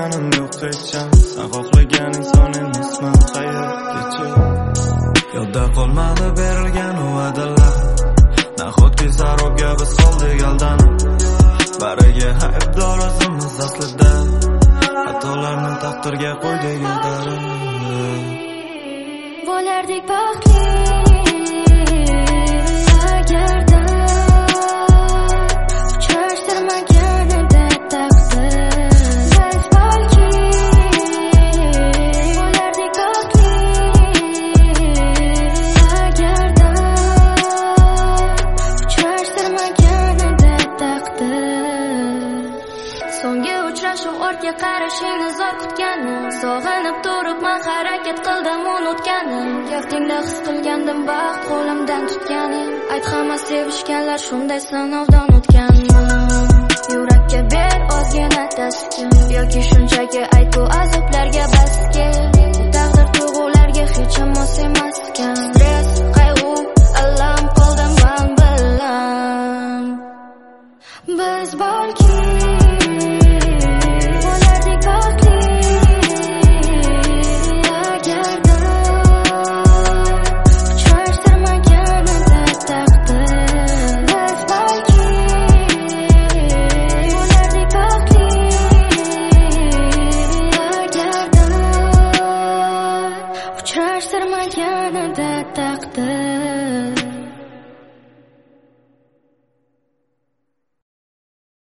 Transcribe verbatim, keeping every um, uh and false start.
so'raganim yo'q hecham. Sen xohlagan inson emasman hayotgacha. Yodda qolmadi berilgan va'dalar, nahotki zarob kabi soldik aldanib. Bariga aybdor o'zimiz aslida, xatolarni taqdirga qo'ydik ag'darib. Bo'lardik baxtli agarda uchrashtirmaganida taqdir. Biz balki bo'lardik baxtli agarda uchrashtirmaganida taqdir. So'nggi uchrashuv ortga qarashingni zor kutganim, sog'inib turibman harakat qildim unutganim. Yaqinda his qilgandim baxt qo'limdan tutganing. Ayt hamma sevishganlar shunday sinovdan o'tganmi? Yurakka ber ozgina taskin, yoki shunchaki ayt bu azoblarga basga. Taqdir tuyg'ularga hech ham mos emaskan. Stress, qayg'u, alam qoldim man bilan. Biz balki bo'lardik baxtli agarda uchrashtirmaganida taqdir. Biz balki bo'lardik baxtli agarda uchrashtirmaganida taqdir.